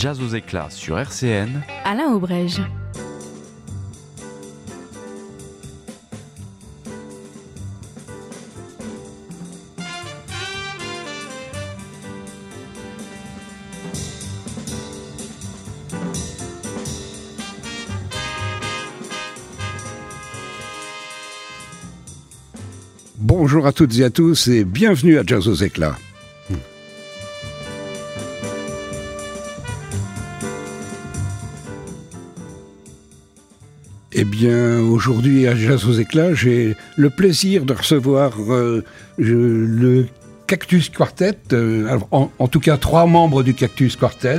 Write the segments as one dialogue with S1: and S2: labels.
S1: Jazz aux éclats sur RCN.
S2: Alain Aubrège.
S3: Bonjour à toutes et à tous et bienvenue à Jazz aux éclats. Eh bien, aujourd'hui à Jazz aux éclats, j'ai le plaisir de recevoir le Cactus Quartet, en tout cas 3 membres du Cactus Quartet,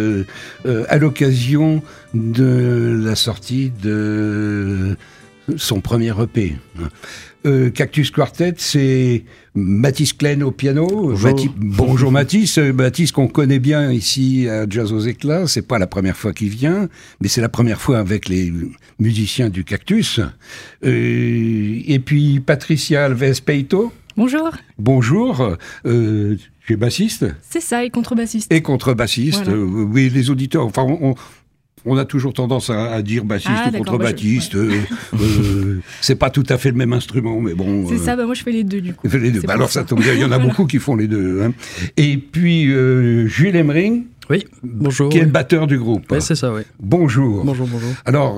S3: à l'occasion de la sortie de son premier EP. Cactus Quartet, c'est Mathis Klein au piano.
S4: Bonjour.
S3: Bonjour Mathis. Mathis qu'on connaît bien ici à Jazz aux éclats. C'est pas la première fois qu'il vient, mais c'est la première fois avec les musiciens du Cactus. Et puis Patricia Alves Peito.
S2: Bonjour.
S3: Bonjour. Tu es bassiste ?
S2: C'est ça, et contrebassiste.
S3: Et contrebassiste.
S2: Voilà.
S3: Oui, les auditeurs. Enfin, on a toujours tendance à dire bassiste ou contrebassiste. C'est pas tout à fait le même instrument, mais bon.
S2: C'est ça, moi je fais les deux du coup.
S3: Les deux. Alors ça tombe bien, il y en a beaucoup qui font les deux. Hein. Et puis Jules Emering.
S4: Oui, bonjour.
S3: Qui est le batteur du groupe.
S4: Oui, c'est ça, oui.
S3: Bonjour.
S4: Bonjour.
S3: Alors,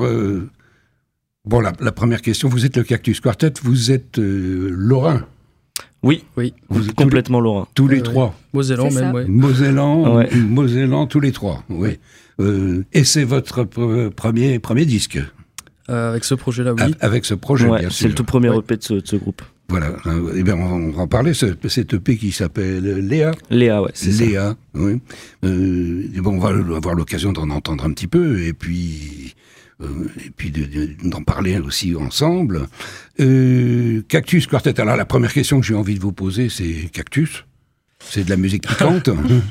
S3: la première question, vous êtes le Cactus Quartet, vous êtes Lorrain.
S4: Oui.
S3: Vous êtes
S4: Complètement Lorrain.
S3: Tous les trois.
S4: Mosellan même, oui.
S3: Mosellan, tous les trois, oui. Et c'est votre premier disque.
S4: Avec ce projet-là, oui.
S3: Avec ce projet, bien sûr.
S4: C'est le tout premier EP de ce groupe.
S3: Voilà. Eh bien, on va en parler. Cet EP qui s'appelle Léa.
S4: Léa, ouais, c'est
S3: Léa, ça. Oui. On va avoir l'occasion d'en entendre un petit peu, et puis d'en parler aussi ensemble. Cactus Quartet. Alors, la première question que j'ai envie de vous poser, c'est Cactus. C'est de la musique piquante.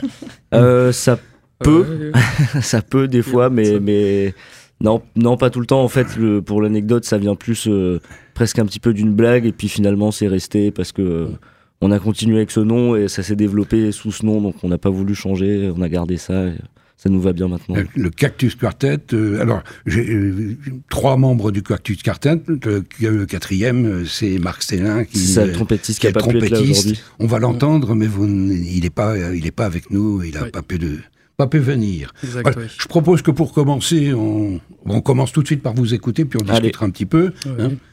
S4: Ça peut, ça peut des fois, mais non, pas tout le temps. En fait, pour l'anecdote, ça vient plus presque un petit peu d'une blague, et puis finalement, c'est resté parce que on a continué avec ce nom et ça s'est développé sous ce nom, donc on n'a pas voulu changer, on a gardé ça. Ça nous va bien maintenant.
S3: Le Cactus Quartet, alors j'ai 3 membres du Cactus Quartet, le 4e c'est Marc Stélin qui
S4: est le trompettiste qui n'a pas pu être là aujourd'hui.
S3: On va l'entendre, mais il n'est pas avec nous, il n'a pas pu venir.
S4: Exact,
S3: voilà.
S4: oui.
S3: Je propose que pour commencer, on commence tout de suite par vous écouter, puis on discutera un petit peu. Hein.
S4: Oui.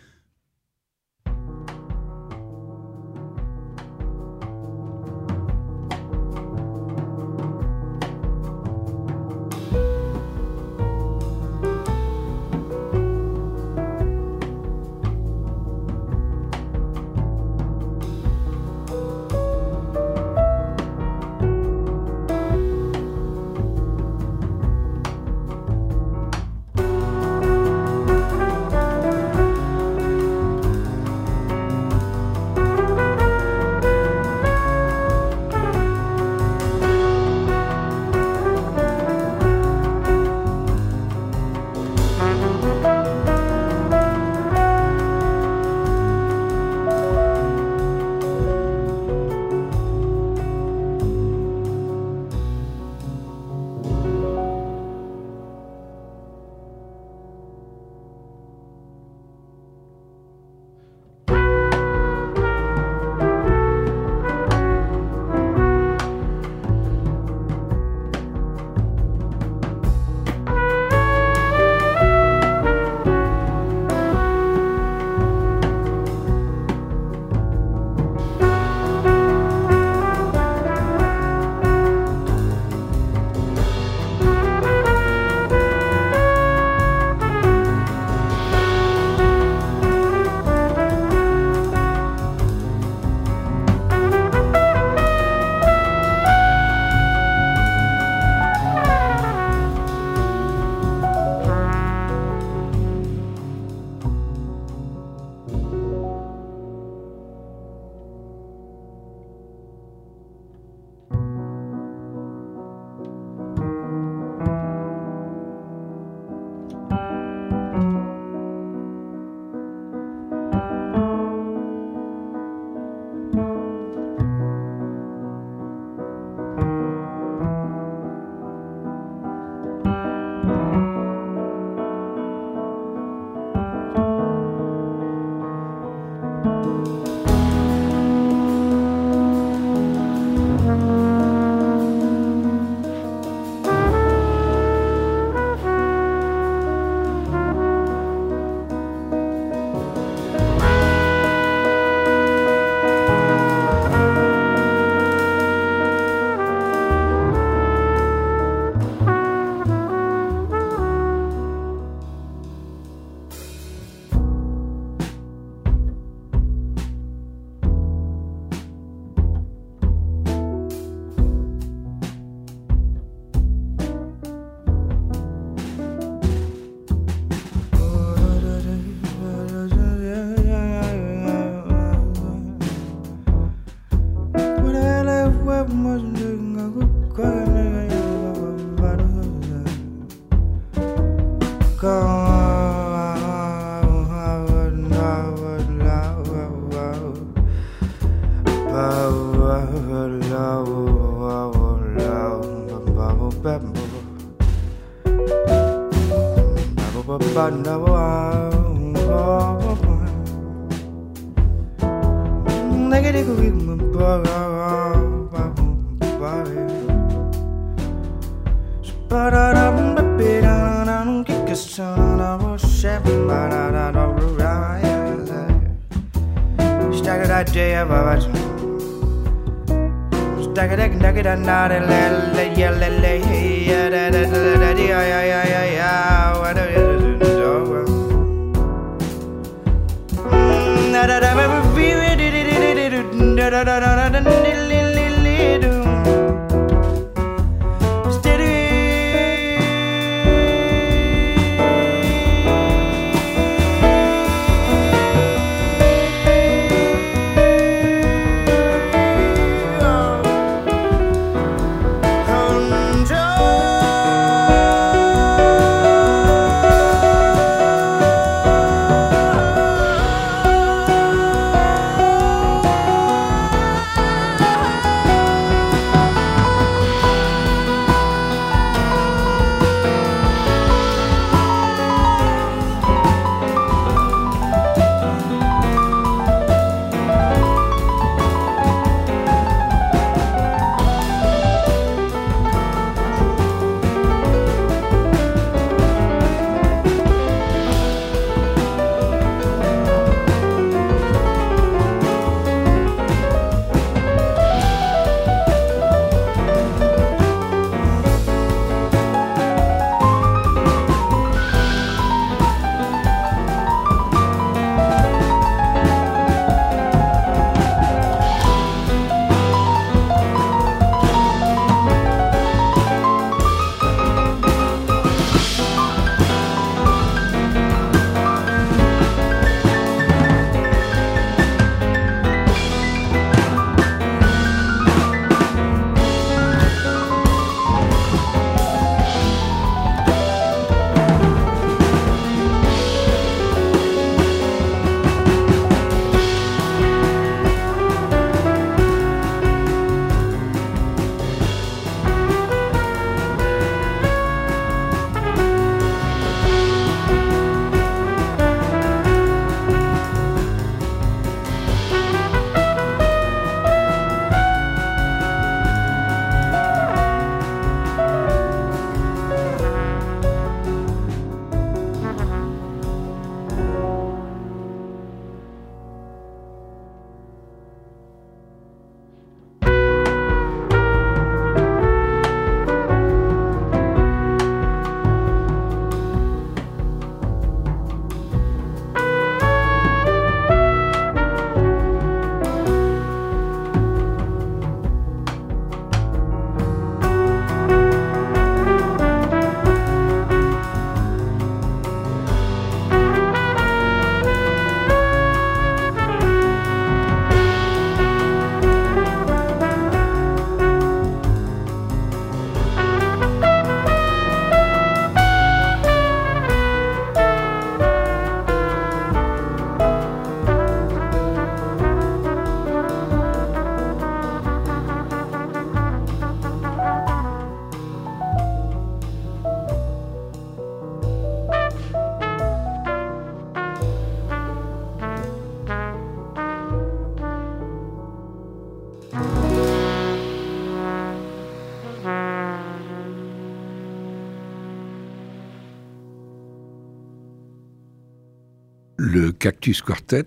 S3: le Cactus Quartet,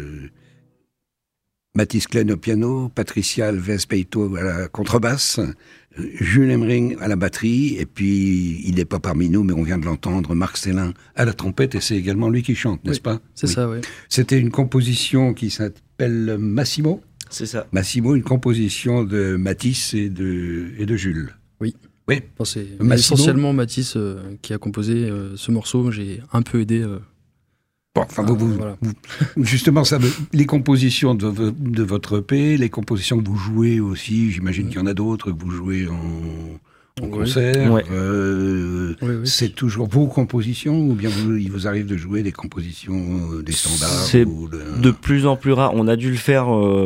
S3: Mathis Klein au piano, Patricia Alves-Peito à la contrebasse, Jules Hemring à la batterie, et puis il n'est pas parmi nous, mais on vient de l'entendre, Marc Célin à la trompette, et c'est également lui qui chante, n'est-ce pas ?
S5: C'est ça, oui.
S3: C'était une composition qui s'appelle Massimo.
S4: C'est ça.
S3: Massimo, une composition de Mathis et de Jules.
S5: Oui.
S3: Oui.
S5: Bon, c'est
S3: Massimo.
S5: essentiellement Mathis qui a composé ce morceau. J'ai un peu aidé.
S3: Bon, enfin,
S5: voilà.
S3: justement, ça, les compositions de votre EP, les compositions que vous jouez aussi, j'imagine qu'il y en a d'autres que vous jouez en concert.
S4: Ouais.
S5: Oui.
S3: C'est toujours vos compositions ou bien il vous arrive de jouer des compositions, des standards
S4: C'est
S3: ou
S4: de plus en plus rare. On a dû le faire,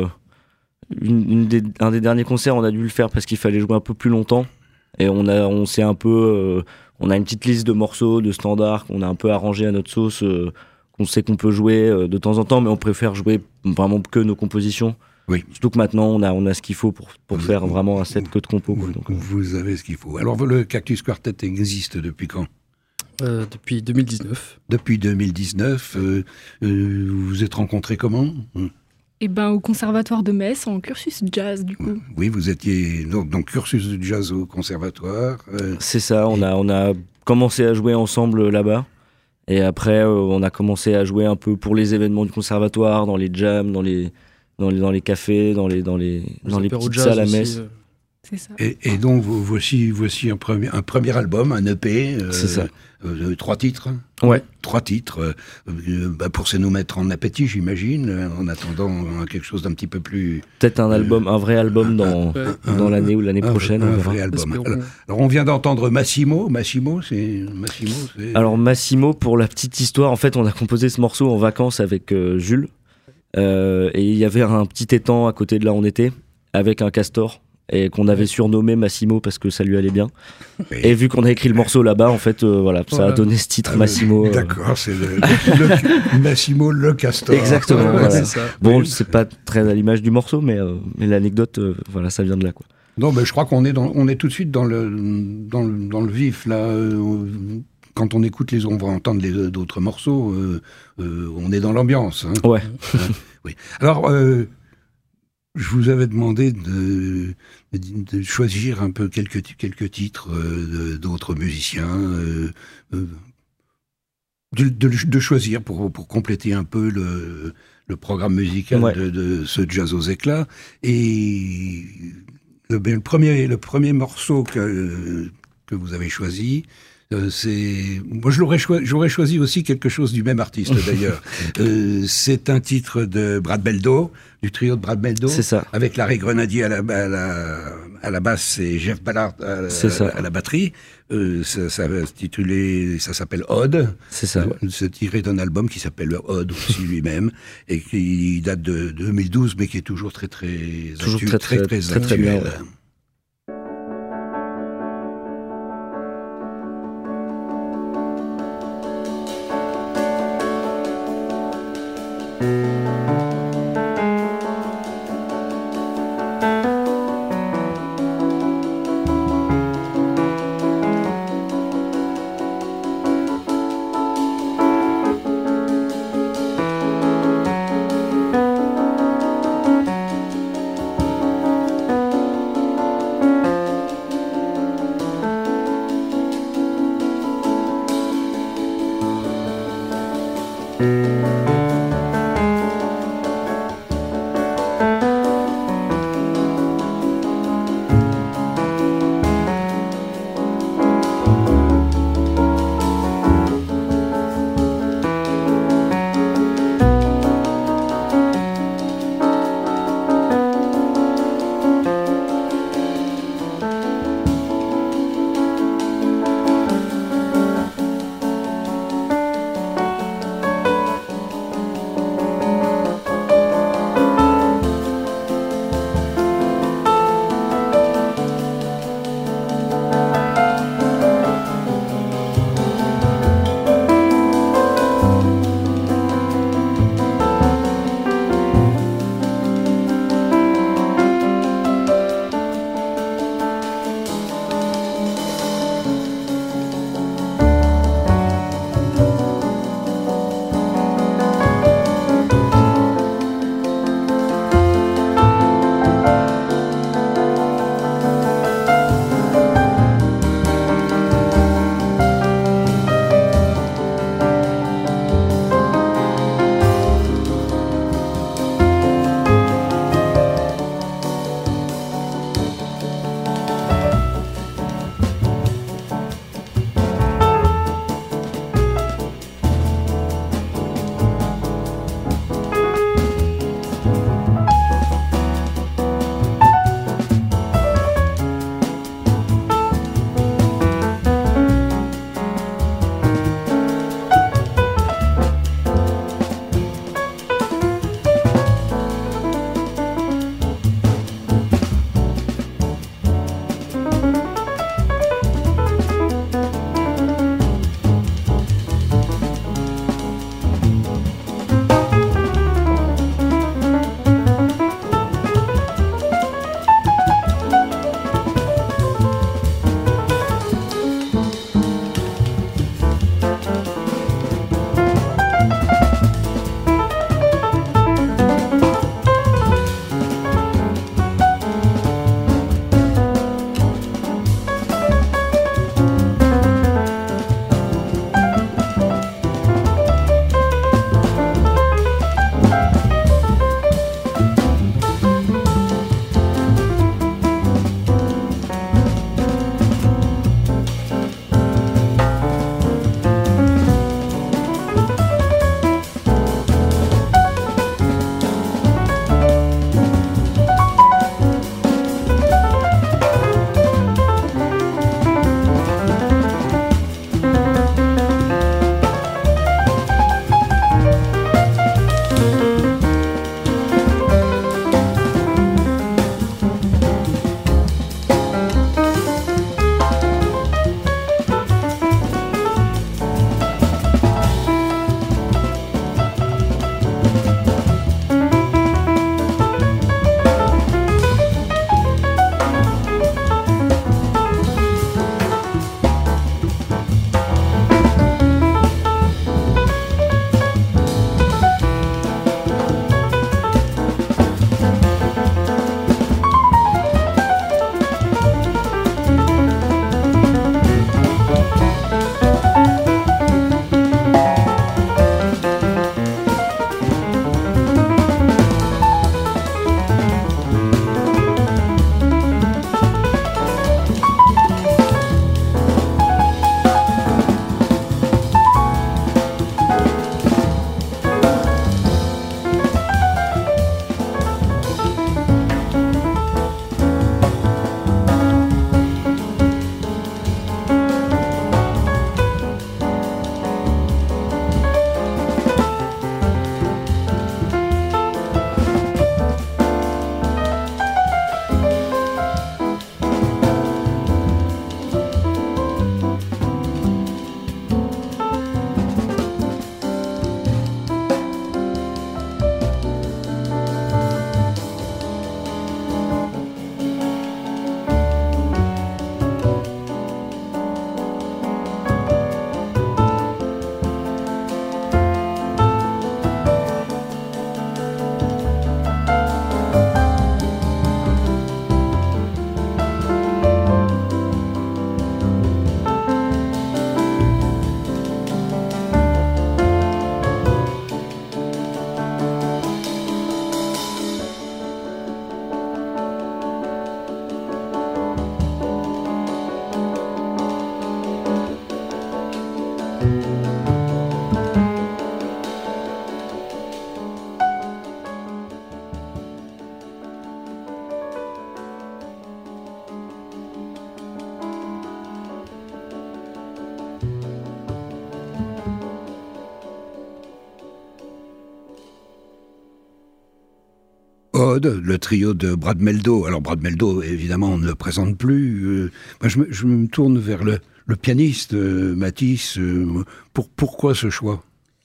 S4: un des derniers concerts, on a dû le faire parce qu'il fallait jouer un peu plus longtemps. Et on on a une petite liste de morceaux, de standards qu'on a un peu arrangés à notre sauce, qu'on sait qu'on peut jouer de temps en temps, mais on préfère jouer vraiment que nos compositions.
S3: Oui.
S4: Surtout que maintenant, on a ce qu'il faut pour faire vraiment un set que de compos.
S3: Vous avez ce qu'il faut. Alors, le Cactus Quartet existe depuis quand ?
S5: Depuis 2019.
S3: Depuis 2019. Vous vous êtes rencontrés comment ?
S2: Et au conservatoire de Metz, en cursus jazz, du coup.
S3: Oui, vous étiez donc cursus de jazz au conservatoire.
S4: C'est ça, on a commencé à jouer ensemble là-bas. Et après, on a commencé à jouer un peu pour les événements du conservatoire, dans les jams, dans les cafés, dans les petites salles à Metz.
S2: C'est ça.
S3: Et donc, voici un premier album, un EP.
S4: C'est ça.
S3: 3 titres.
S4: Ouais.
S3: 3 titres. Pour se nous mettre en appétit, j'imagine, en attendant quelque chose d'un petit peu plus...
S4: Peut-être un vrai album dans l'année ou l'année prochaine.
S3: Un vrai album. Alors, on vient d'entendre Massimo. Massimo, c'est...
S4: Alors, Massimo, pour la petite histoire, en fait, on a composé ce morceau en vacances avec Jules. Et il y avait un petit étang à côté de là où on était, avec un castor. Et qu'on avait surnommé Massimo parce que ça lui allait bien. Et vu qu'on a écrit le morceau là-bas, en fait, ça a donné ce titre Massimo.
S3: D'accord, c'est le Massimo le castor.
S4: Exactement. Voilà.
S5: C'est ça.
S4: Bon, c'est pas très à l'image du morceau, mais l'anecdote, ça vient de là, quoi.
S3: Non, mais je crois qu'on est tout de suite dans le vif là. Quand on écoute on va entendre d'autres morceaux. On est dans l'ambiance. Hein.
S4: Ouais.
S3: Oui. Alors. Je vous avais demandé de choisir un peu quelques titres d'autres musiciens, de choisir pour compléter un peu le programme musical de ce Jazz aux éclats. Et le premier morceau que vous avez choisi, moi j'aurais choisi aussi quelque chose du même artiste d'ailleurs. C'est un titre de Brad Beldo, du trio de Brad Beldo.
S4: C'est ça.
S3: Avec Larry Grenadier à la basse et Jeff Ballard à la batterie. Ça s'appelle Odd.
S4: C'est ça.
S3: C'est tiré d'un album qui s'appelle Odd aussi lui-même et qui date de 2012 mais qui est toujours très actuel.
S4: Bien, ouais.
S3: Rhodes, le trio de Brad Mehldau. Alors Brad Mehldau, évidemment, on ne le présente plus. Moi, je me tourne vers le pianiste Mathis. Pourquoi ce choix ?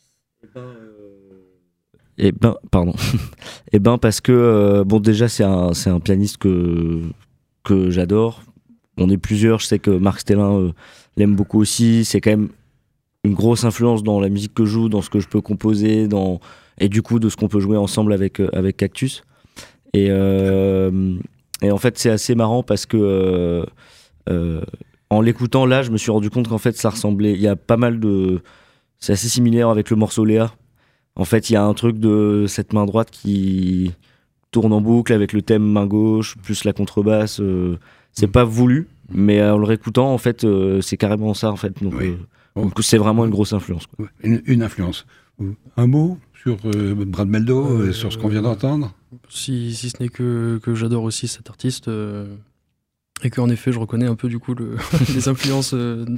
S4: Pardon. Parce que déjà c'est un pianiste que j'adore. On est plusieurs. Je sais que Marc Stellin l'aime beaucoup aussi. C'est quand même une grosse influence dans la musique que je joue, dans ce que je peux composer, et du coup de ce qu'on peut jouer ensemble avec Cactus. Et en fait c'est assez marrant parce que en l'écoutant là, je me suis rendu compte qu'en fait ça ressemblait. Il y a pas mal c'est assez similaire avec le morceau Léa. En fait, il y a un truc de cette main droite qui tourne en boucle avec le thème main gauche, plus la contrebasse. C'est pas voulu, mais en le réécoutant, en fait, c'est carrément ça, en fait. Donc, donc c'est vraiment une grosse influence, quoi.
S3: Une influence. Un mot sur Brad Mehldau, sur ce qu'on vient d'entendre ?
S5: Si ce n'est que j'adore aussi cet artiste, et qu'en effet, je reconnais un peu, du coup, les influences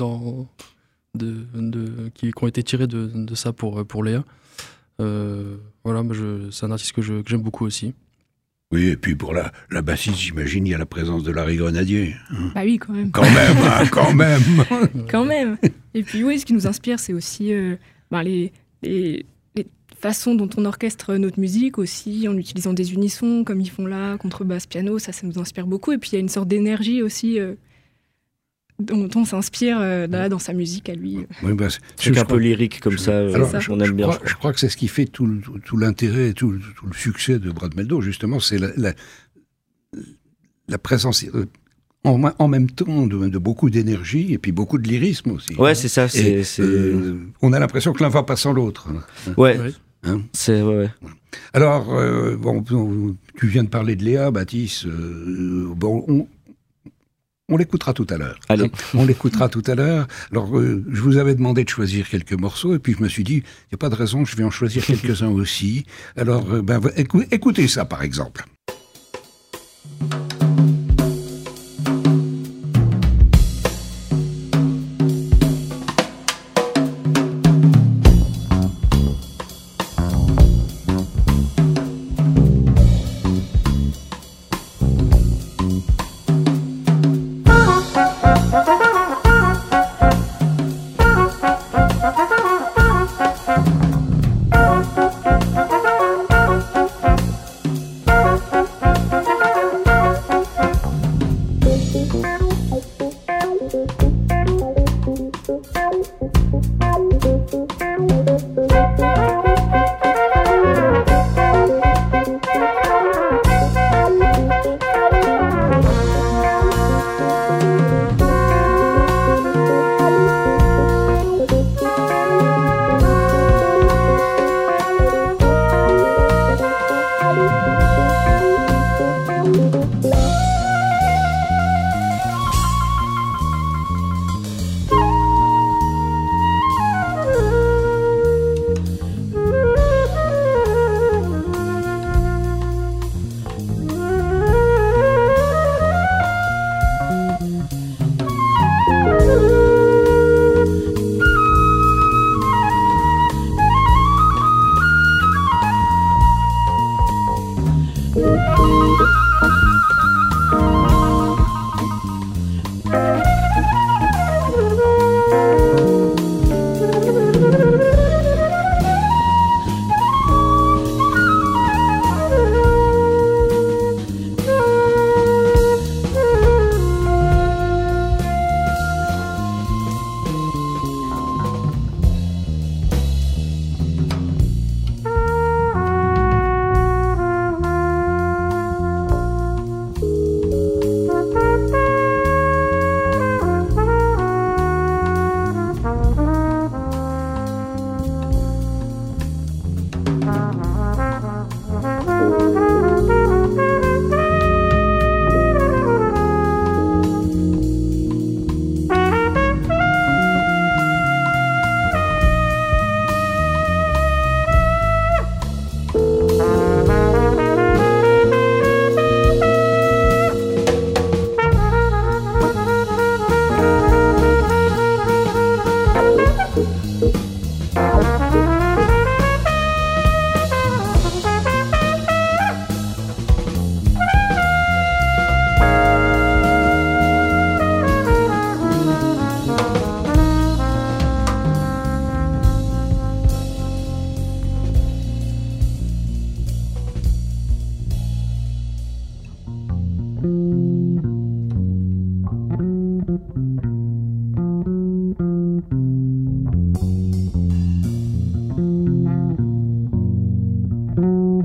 S5: qui ont été tirées de ça pour Léa. Voilà, c'est un artiste que j'aime beaucoup aussi.
S3: Oui, et puis pour la bassiste, j'imagine, il y a la présence de Larry Grenadier.
S2: Bah oui, quand même.
S3: Quand même.
S2: Quand même. Et puis oui, ce qui nous inspire, c'est aussi les façons dont on orchestre notre musique aussi, en utilisant des unissons, comme ils font là, contrebasse, piano, ça nous inspire beaucoup. Et puis il y a une sorte d'énergie aussi dont on s'inspire dans sa musique à lui.
S3: Oui,
S4: c'est un peu lyrique comme ça,
S3: alors,
S4: on aime bien.
S3: Je crois que c'est ce qui fait tout l'intérêt et tout le succès de Brad Mehldau, justement, c'est la présence en même temps de beaucoup d'énergie et puis beaucoup de lyrisme aussi.
S4: Ouais, c'est ça.
S3: On a l'impression que l'un va pas sans l'autre.
S4: Ouais.
S3: Hein,
S4: c'est ouais.
S3: Alors, tu viens de parler de Léa, Mathis. On l'écoutera tout à l'heure.
S4: Allez.
S3: On l'écoutera tout à l'heure. Alors, je vous avais demandé de choisir quelques morceaux, et puis je me suis dit, il n'y a pas de raison, je vais en choisir quelques-uns aussi. Alors, écoutez ça, par exemple.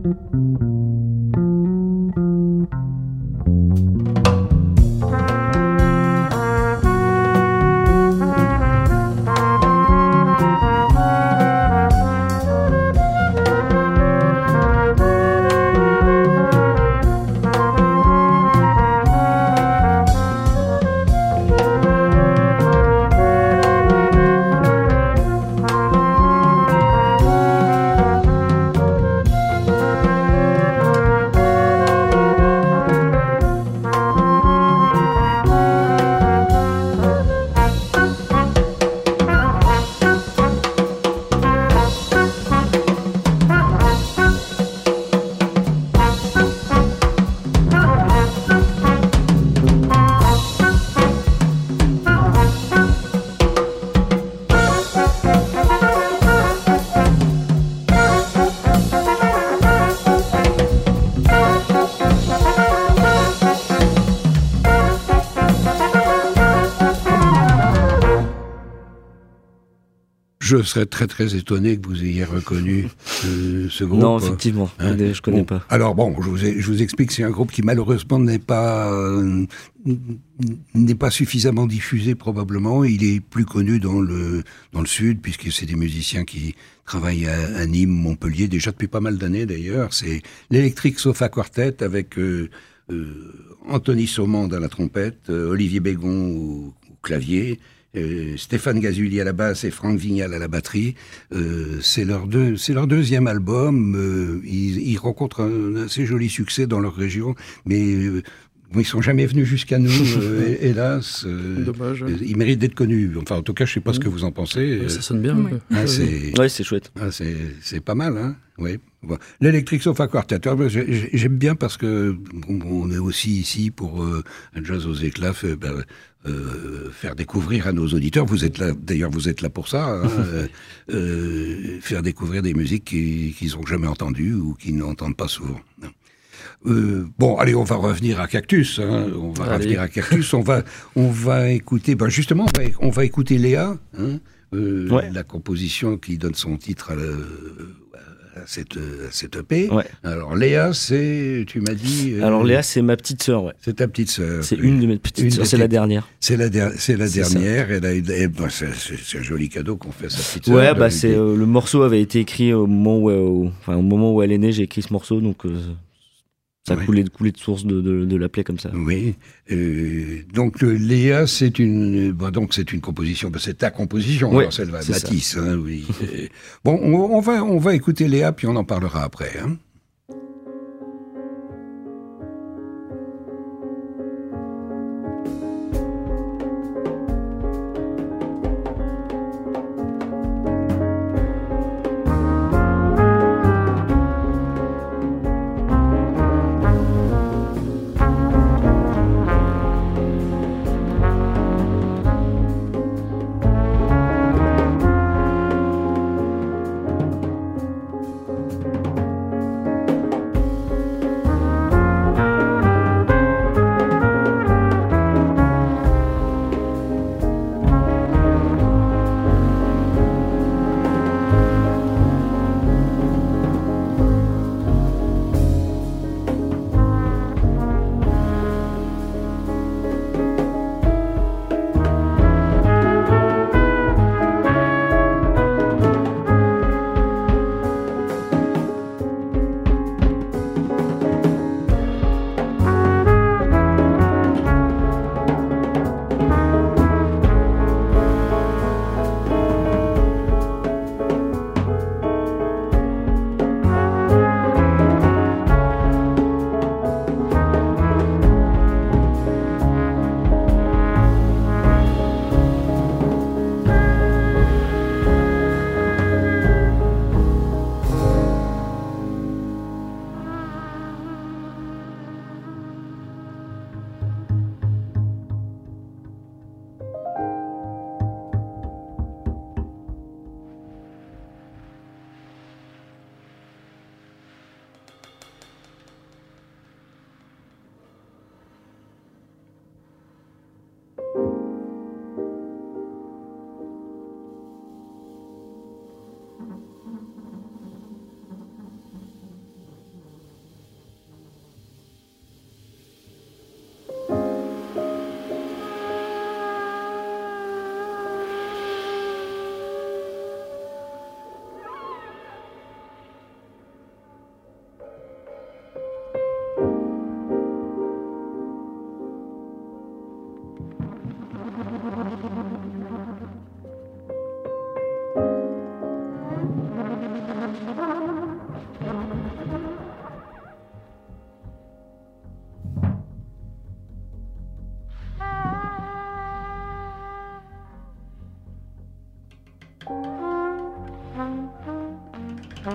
S3: Je serais très très étonné que vous ayez reconnu ce groupe.
S4: Non, effectivement, je connais pas.
S3: Alors bon, je vous explique, c'est un groupe qui malheureusement n'est pas suffisamment diffusé probablement. Il est plus connu dans le sud, puisque c'est des musiciens qui travaillent à Nîmes, Montpellier, déjà depuis pas mal d'années d'ailleurs. C'est l'Electric Sofa Quartet avec Anthony Saumand à la trompette, Olivier Bégon au clavier, Stéphane Gazulli à la basse et Franck Vignal à la batterie. C'est leur deuxième album. Ils rencontrent un assez joli succès dans leur région, mais ils sont jamais venus jusqu'à nous, hélas.
S5: Dommage.
S3: Ils méritent d'être connus. Enfin, en tout cas, je sais pas ce que vous en pensez.
S5: Ça sonne bien.
S3: Ouais.
S4: C'est chouette.
S3: C'est pas mal, hein. Oui. Bon. L'Electric Sofa Quartet, j'aime bien parce que on est aussi ici pour un jazz aux éclats. Faire découvrir à nos auditeurs, vous êtes là pour ça, hein, faire découvrir des musiques qu'ils n'ont jamais entendues ou qu'ils n'entendent pas souvent. Bon, allez, on va revenir à Cactus. Hein, on va écouter. Justement, on va écouter Léa, hein, la composition qui donne son titre à cette EP. Ouais. Alors Léa, tu m'as dit...
S4: Alors Léa, c'est ma petite sœur, ouais.
S3: C'est ta petite sœur.
S4: C'est une de mes petites sœurs, c'est la dernière.
S3: C'est la dernière. C'est un joli cadeau qu'on fait à sa petite sœur.
S4: Ouais, le morceau avait été écrit au moment où elle est née, j'ai écrit ce morceau, donc ça coulait de source de l'appeler comme ça.
S3: Oui. Donc Léa, c'est une composition. C'est ta composition.
S4: Ouais,
S3: alors celle va Matisse. Hein, oui. Bon, on va écouter Léa, puis on en parlera après. Hein.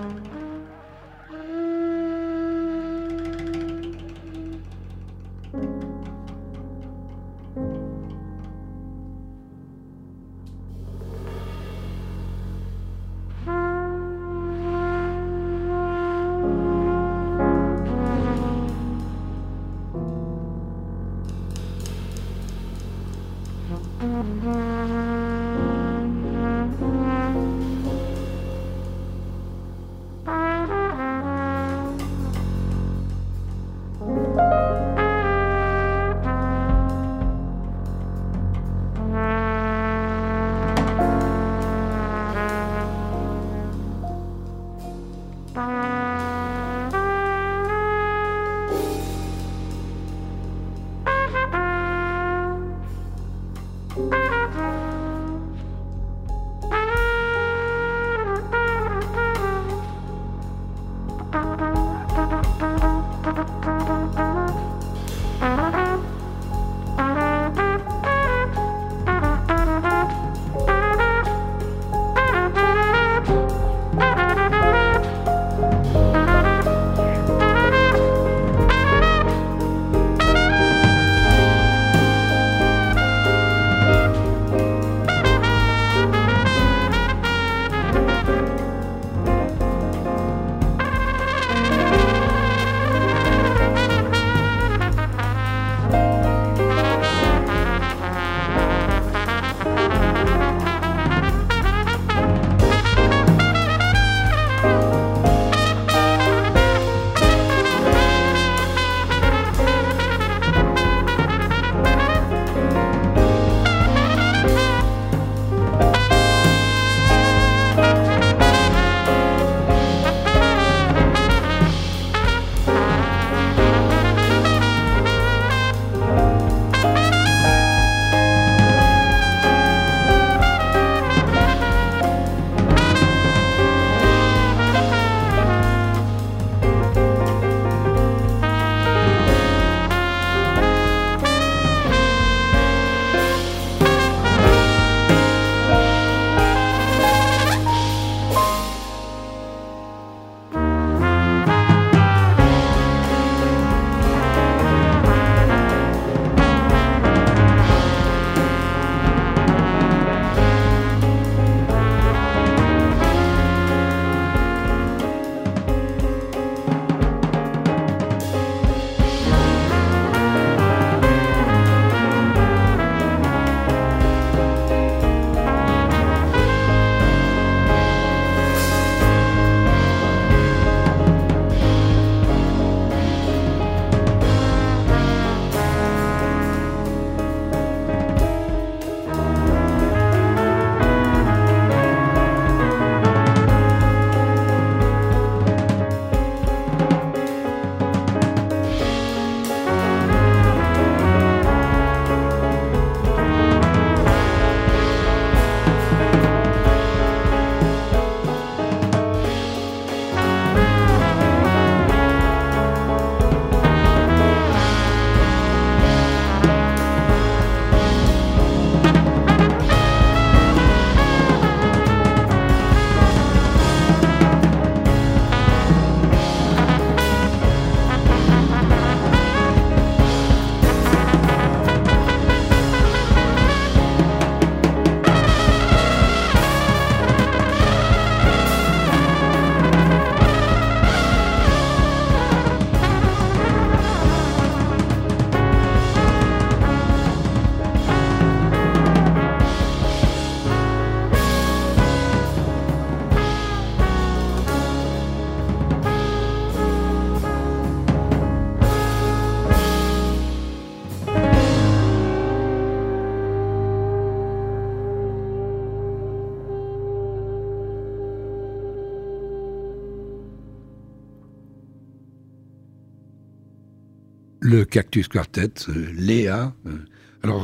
S3: le Cactus Quartet, Léa. Alors,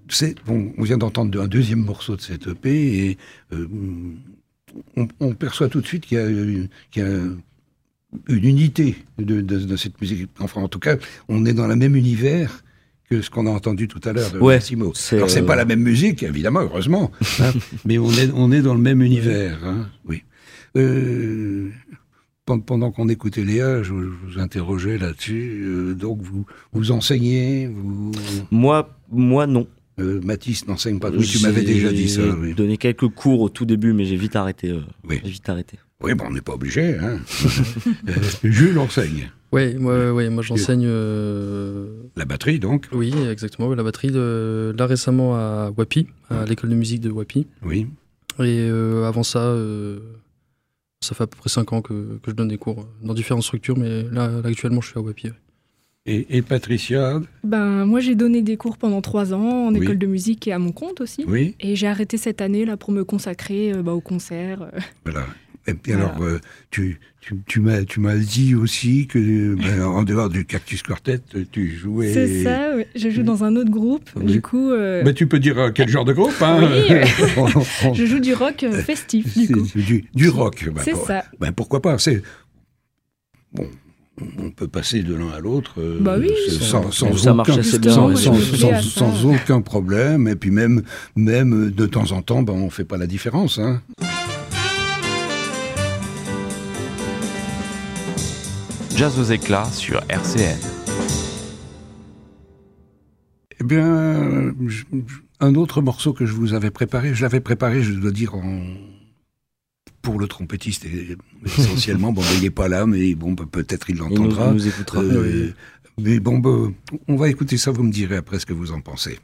S3: on vient d'entendre un deuxième morceau de cette EP et on perçoit tout de suite qu'il y a une unité de cette musique. Enfin, en tout cas, on est dans le même univers que ce qu'on a entendu tout à l'heure de Massimo. Alors, c'est pas la même musique, évidemment, heureusement, hein, mais on est dans le même univers. Hein, oui. pendant qu'on écoutait Léa, je vous interrogeais là-dessus. Donc, vous enseignez
S4: Moi, non.
S3: Mathis n'enseigne pas. Oui, tu m'avais déjà dit ça.
S4: J'ai donné quelques cours au tout début, mais j'ai vite arrêté.
S3: Oui. Oui, bon, on n'est pas obligé. Hein. Jules enseigne.
S5: Ouais, moi j'enseigne.
S3: La batterie, donc.
S5: Oui, exactement. La batterie, là récemment à Wapi, à l'école de musique de Wapi.
S3: Oui.
S5: Et avant ça, ça fait à peu près 5 ans que je donne des cours dans différentes structures, mais là actuellement, je suis à Wapi. Ouais.
S3: Et Patricia?
S2: Moi, j'ai donné des cours pendant 3 ans en école de musique et à mon compte aussi.
S3: Oui.
S2: Et j'ai arrêté cette année là pour me consacrer au concert.
S3: Voilà. Et puis alors, tu m'as dit aussi que en dehors du Cactus Quartet, tu jouais...
S2: C'est ça, oui. Je joue dans un autre groupe, du coup...
S3: tu peux dire quel genre de groupe, hein?
S2: Oui, je joue du rock festif, du coup.
S3: Du rock.
S2: C'est ça.
S3: Pourquoi pas, Bon, on peut passer de l'un à l'autre
S2: oui,
S3: sans aucun problème. Et puis même de temps en temps, on ne fait pas la différence, hein.
S1: Jazz aux éclats sur RCN.
S3: Eh bien, un autre morceau que je vous avais préparé, je dois dire, pour le trompettiste essentiellement. Il n'est pas là, mais peut-être il l'entendra.
S4: Il nous écoutera.
S3: Mais on va écouter ça, vous me direz après ce que vous en pensez.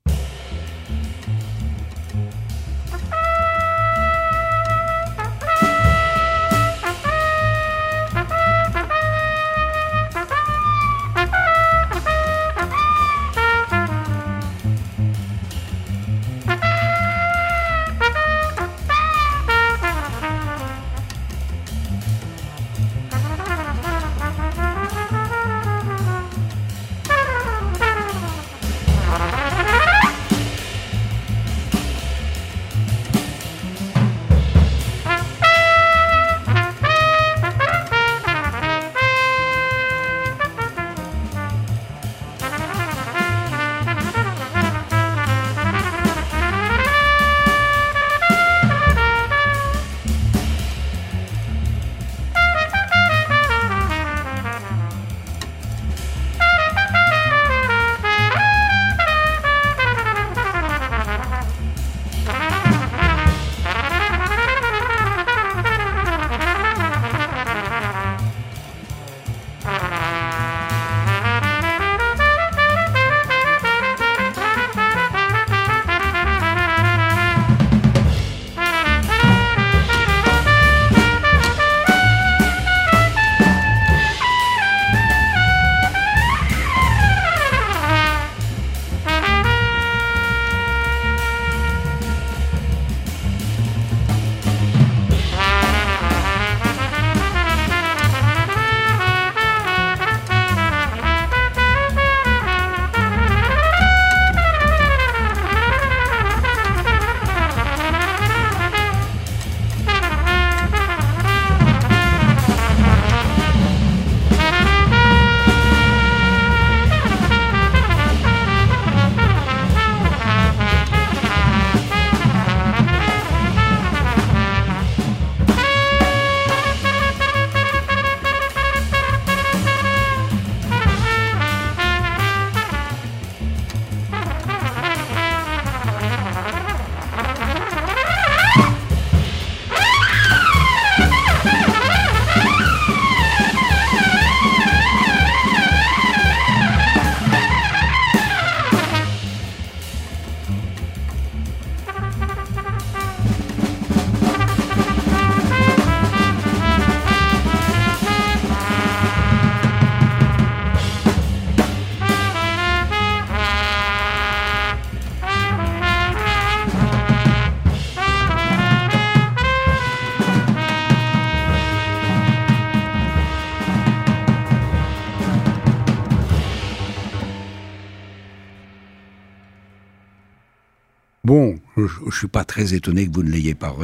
S3: Bon, je ne suis pas très étonné que vous ne l'ayez pas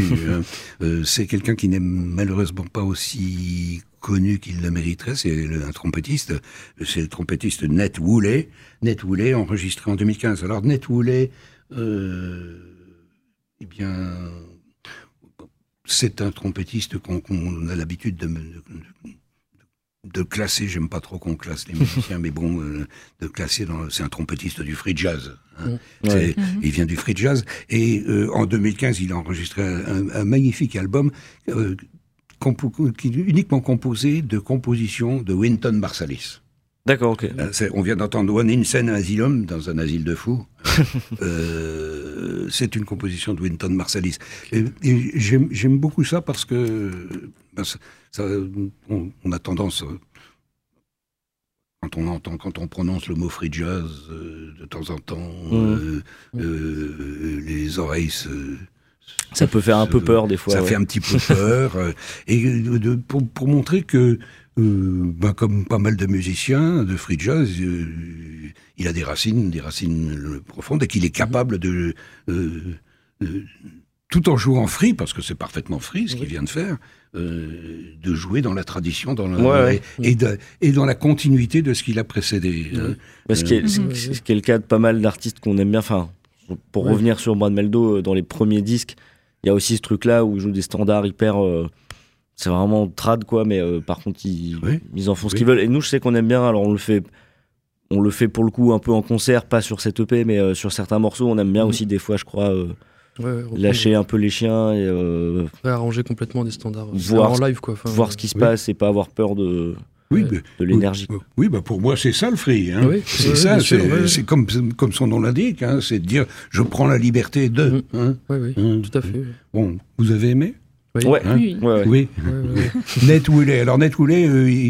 S3: reconnu. C'est quelqu'un qui n'est malheureusement pas aussi connu qu'il le mériterait. C'est un trompettiste. C'est le trompettiste Ned Woolley. Ned Woolley, enregistré en 2015. Alors Ned Woolley, eh bien, c'est un trompettiste qu'on a l'habitude de classer. J'aime pas trop qu'on classe les musiciens, mais bon, de classer c'est un trompettiste du free jazz. Hein.
S4: Ouais.
S3: Il vient du free jazz. Et en 2015, il a enregistré un magnifique album qui est uniquement composé de compositions de Wynton Marsalis.
S4: D'accord, ok.
S3: On vient d'entendre One Insane Asylum dans un asile de fous. C'est une composition de Wynton Marsalis. Et j'aime beaucoup ça parce que on a tendance, quand on prononce le mot free jazz, de temps en temps, les oreilles
S4: ça peut faire un peu peur des fois.
S3: Ça fait un petit peu peur. Et pour montrer que, comme pas mal de musiciens de free jazz, il a des racines profondes et qu'il est capable de tout en jouant free, parce que c'est parfaitement free ce qu'il vient de faire, de jouer dans la tradition, et dans la continuité de ce qu'il a précédé.
S4: Ce qui est le cas de pas mal d'artistes qu'on aime bien. Enfin, pour revenir sur Brad Mehldau, dans les premiers disques, il y a aussi ce truc-là où ils jouent des standards hyper... c'est vraiment trad, quoi, mais par contre, ils en font ce qu'ils veulent. Et nous, je sais qu'on aime bien, alors on le fait pour le coup un peu en concert, pas sur cette EP, mais sur certains morceaux, on aime bien aussi des fois, je crois, lâcher un peu les chiens et
S5: arranger complètement des standards
S4: voir
S5: en live, quoi.
S4: Voir ce qui se passe et pas avoir peur de l'énergie.
S3: Oui, pour moi c'est ça le free. Hein.
S5: Oui,
S3: c'est comme son nom l'indique, hein, c'est de dire je prends la liberté de.
S5: Tout à fait.
S3: Bon, vous avez aimé?
S4: Oui.
S3: Ned Woolley. Alors Ned Woolley,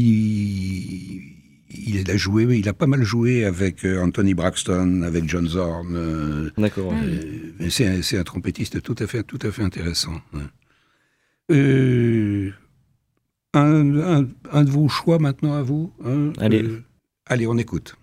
S3: il a pas mal joué avec Anthony Braxton, avec John Zorn.
S4: D'accord.
S3: C'est un trompettiste tout à fait intéressant. Un de vos choix maintenant à vous. Hein, allez, on écoute.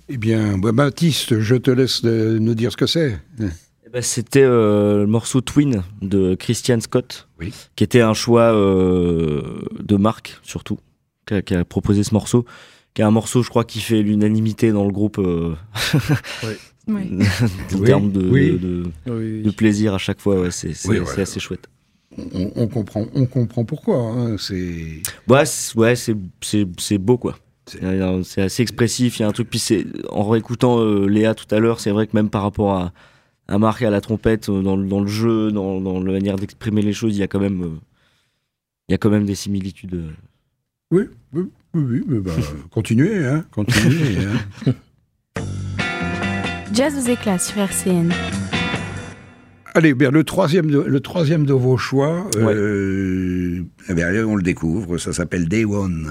S3: Eh bien, Baptiste, je te laisse nous dire ce que c'est.
S4: Eh ben, c'était le morceau Twin de Christian Scott,
S3: Oui.
S4: qui était un choix de Marc, surtout, qui a proposé ce morceau, qui est un morceau, je crois, qui fait l'unanimité dans le groupe en
S3: Oui,
S4: termes
S3: oui.
S4: de plaisir à chaque fois. Ouais, c'est
S3: Oui, ouais.
S4: assez chouette.
S3: On comprend pourquoi. Hein. C'est...
S4: Ouais, c'est beau, quoi. C'est assez expressif, il y a un truc. Puis en réécoutant Léa tout à l'heure, c'est vrai que même par rapport à Marc à la trompette, dans le jeu, dans la manière d'exprimer les choses, il y a quand même des similitudes.
S3: Oui, mais continuez. Hein.
S6: Jazz aux éclats sur RCN.
S3: Allez, bien, le troisième de vos choix, eh bien, allez, on le découvre, ça s'appelle Day One.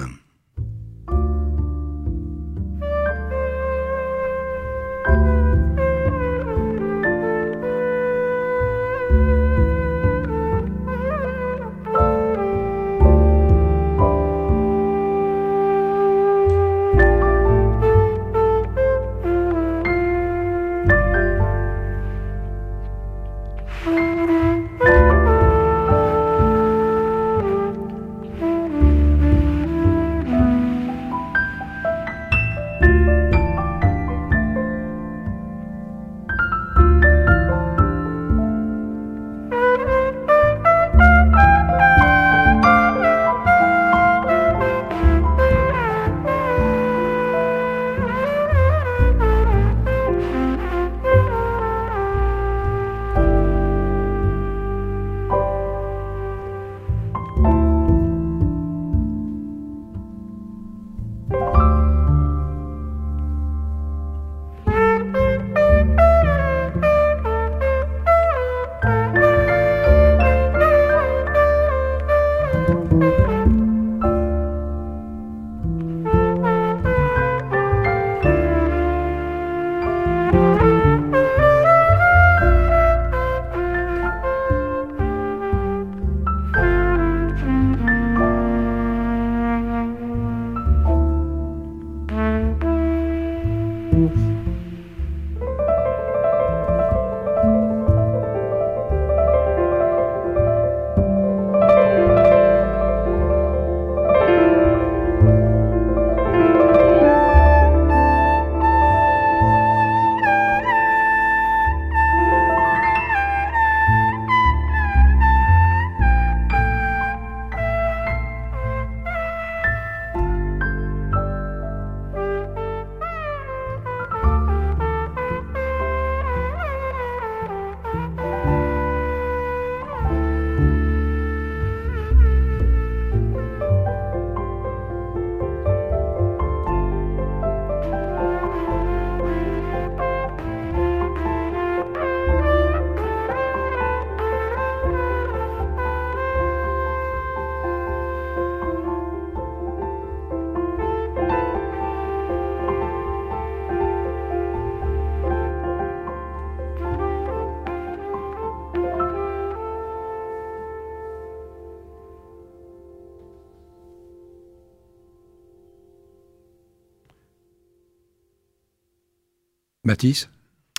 S3: Mathis?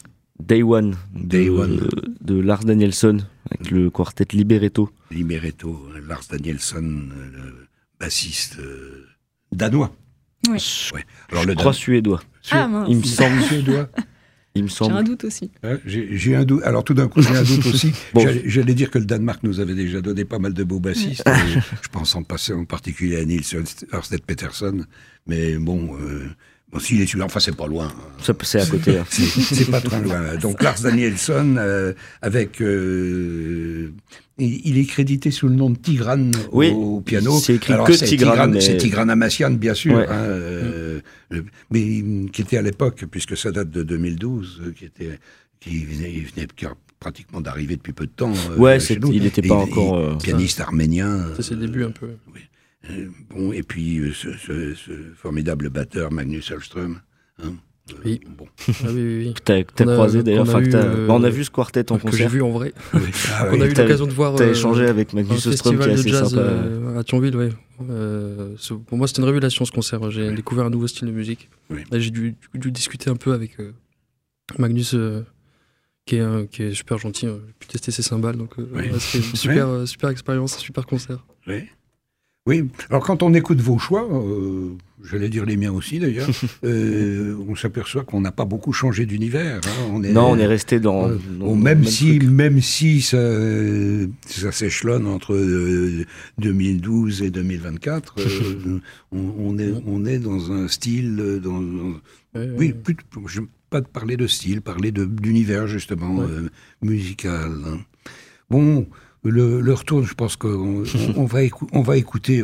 S4: Day One de Lars Danielsson avec le quartet Libretto.
S3: Lars Danielsson, le bassiste danois.
S2: Oui.
S3: Ouais. Alors,
S4: Je crois suédois.
S2: Ah mince.
S4: Il me semble.
S3: Suédois.
S4: Il me
S2: J'ai
S4: semble.
S2: un doute aussi.
S3: J'ai un doute. Alors tout d'un coup, j'ai un doute aussi.
S4: Bon.
S3: J'allais dire que le Danemark nous avait déjà donné pas mal de beaux bassistes. Et je pense en particulier à Nils Ørsted Petersen. Mais bon, s'il est celui-là, enfin c'est pas loin.
S4: C'est à côté. Hein.
S3: C'est pas très loin. Donc Lars Danielsson avec... il est crédité sous le nom de Tigran au piano.
S4: C'est écrit
S3: alors,
S4: que Tigran. Mais...
S3: C'est Tigran Amassian, bien sûr.
S4: Ouais.
S3: Mais qui était à l'époque, puisque ça date de 2012, qui venait pratiquement d'arriver depuis peu de temps.
S4: Ouais,
S3: chez nous.
S4: il n'était pas encore...
S3: pianiste arménien.
S5: C'est ses débuts un peu.
S3: Oui. Bon, et puis ce formidable batteur Magnus Hellström. Hein.
S5: Oui.
S3: Bon.
S5: Ah oui.
S4: T'as croisé d'ailleurs. On a vu ce quartet en
S5: que
S4: concert.
S5: j'ai vu en vrai.
S3: Oui.
S5: On a eu l'occasion de voir.
S4: T'as échangé avec
S5: un
S4: Magnus Ostrom qui est
S5: festival de
S4: assez
S5: jazz
S4: sympa.
S5: à Thionville, ouais. Pour moi, c'était une révélation ce concert. J'ai découvert un nouveau style de musique.
S3: Oui.
S5: Là, j'ai dû discuter un peu avec Magnus, qui est super gentil. J'ai pu tester ses cymbales, donc c'était une super expérience, un super concert.
S3: Oui. Oui, alors quand on écoute vos choix, j'allais dire les miens aussi d'ailleurs, on s'aperçoit qu'on n'a pas beaucoup changé d'univers. Hein. On
S4: est resté dans
S3: même si ça s'échelonne entre 2012 et 2024, on est dans un style, oui, je pas de parler de style, parler d'univers justement musical. Hein. Bon. Le retour, je pense qu'on va enfin écouter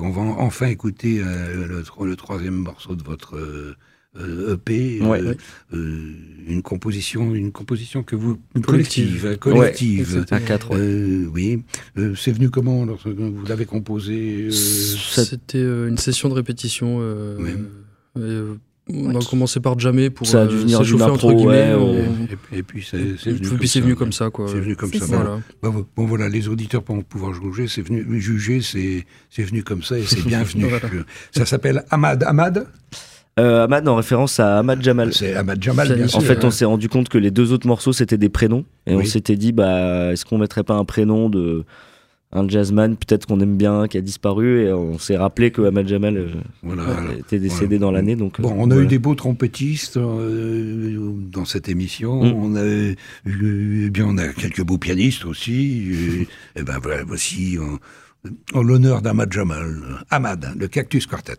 S3: le troisième morceau de votre EP, une composition que vous collective.
S4: À 4.
S3: Oui, c'est venu comment lorsque vous l'avez composé
S5: C'était une session de répétition. On a commencé par jammer pour
S4: ça a dû venir
S5: s'échauffer entre guillemets.
S3: Et puis c'est
S5: venu comme ça, quoi.
S3: C'est venu comme ça.
S5: Voilà.
S3: Bon, voilà, les auditeurs vont pouvoir juger. C'est venu comme ça et c'est bienvenu.
S5: Voilà.
S3: Ça s'appelle Ahmad.
S4: Ahmad en référence à Ahmad Jamal.
S3: C'est Ahmad Jamal, bien sûr.
S4: En fait, on s'est rendu compte que les deux autres morceaux c'était des prénoms et on s'était dit est-ce qu'on mettrait pas un prénom de un jazzman peut-être qu'on aime bien qui a disparu et on s'est rappelé que Ahmad Jamal était décédé dans l'année. Donc
S3: on a eu des beaux trompettistes dans cette émission. On a quelques beaux pianistes aussi. Et ben voilà, voici en l'honneur d'Ahmad Jamal, Ahmad, le Cactus Quartet.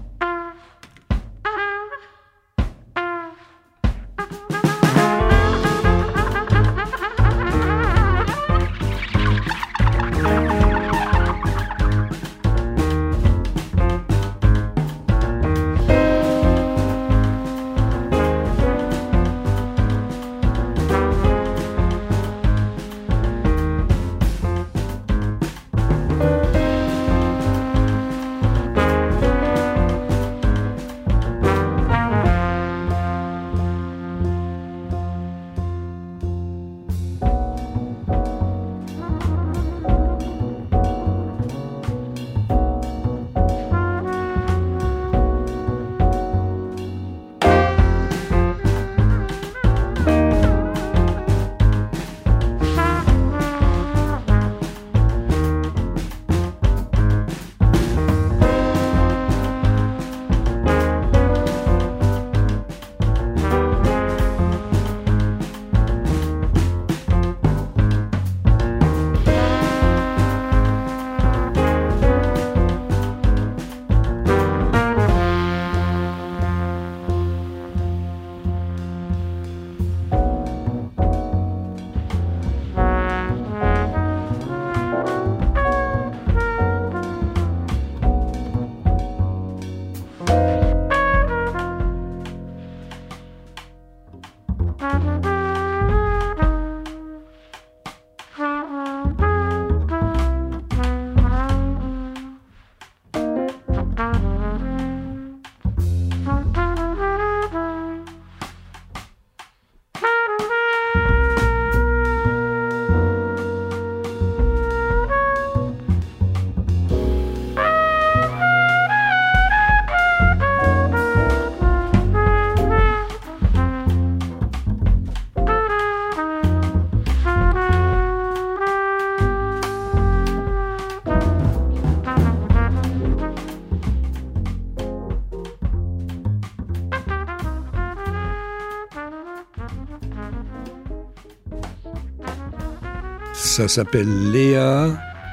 S3: Ça s'appelle Léa.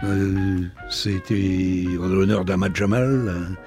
S3: C'était en l'honneur d'Ahmad Jamal.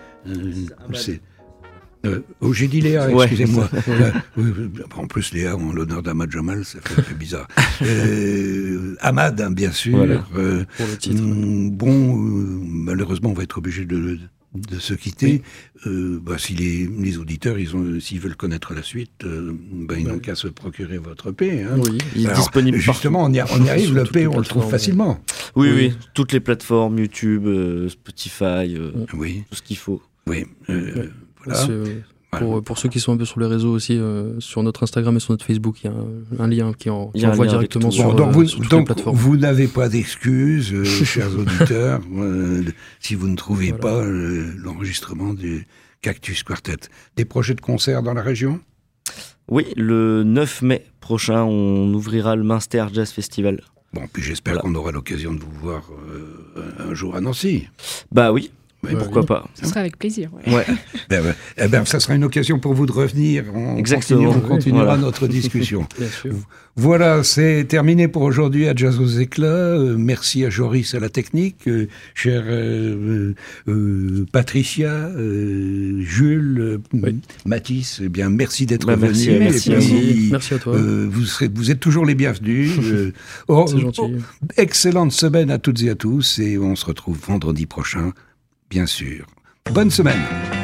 S3: J'ai dit Léa, excusez-moi. En plus, Léa, en l'honneur d'Ahmad Jamal, ça fait bizarre. Ahmad, hein, bien sûr.
S5: Voilà, pour le titre.
S3: Malheureusement, on va être obligé de se quitter. Si les auditeurs, s'ils veulent connaître la suite, ils n'ont qu'à se procurer votre EP. Hein.
S5: Oui,
S4: il est disponible.
S3: Justement, on y arrive, le EP, on le trouve facilement.
S4: Oui, toutes les plateformes, YouTube, Spotify, tout ce qu'il faut.
S3: Oui, voilà. Voilà.
S5: Pour ceux qui sont un peu sur les réseaux aussi, sur notre Instagram et sur notre Facebook, il y a un lien qui
S4: Il y a un
S5: envoie
S4: lien avec
S5: directement
S4: tout.
S5: sur,
S3: Bon,
S5: sur toutes les plateformes.
S3: vous n'avez pas d'excuses, chers auditeurs, si vous ne trouvez
S5: Voilà.
S3: pas l'enregistrement du Cactus Quartet. Des projets de concert dans la région?
S4: Oui, le 9 mai prochain, on ouvrira le Münster Jazz Festival.
S3: Bon, puis j'espère
S4: Voilà.
S3: qu'on aura l'occasion de vous voir un jour à Nancy.
S4: Bah oui,
S3: Ouais,
S4: pourquoi pas.
S2: Ce sera avec plaisir. Ouais.
S4: Ouais.
S3: Ça sera une occasion pour vous de revenir.
S4: Exactement.
S3: On continuera
S4: Voilà.
S3: notre discussion.
S5: Bien sûr.
S3: Voilà, c'est terminé pour aujourd'hui à Jazz aux éclats. Merci à Joris à la technique, chère Patricia, Jules,
S5: Oui.
S3: Mathis. Eh bien, merci d'être
S4: Bah,
S3: venus.
S4: merci,
S2: merci
S3: Et
S2: à
S3: puis,
S5: Merci à toi.
S3: vous êtes toujours les bienvenus.
S5: C'est gentil.
S3: Excellente semaine à toutes et à tous et on se retrouve vendredi prochain, bien sûr. Bonne semaine.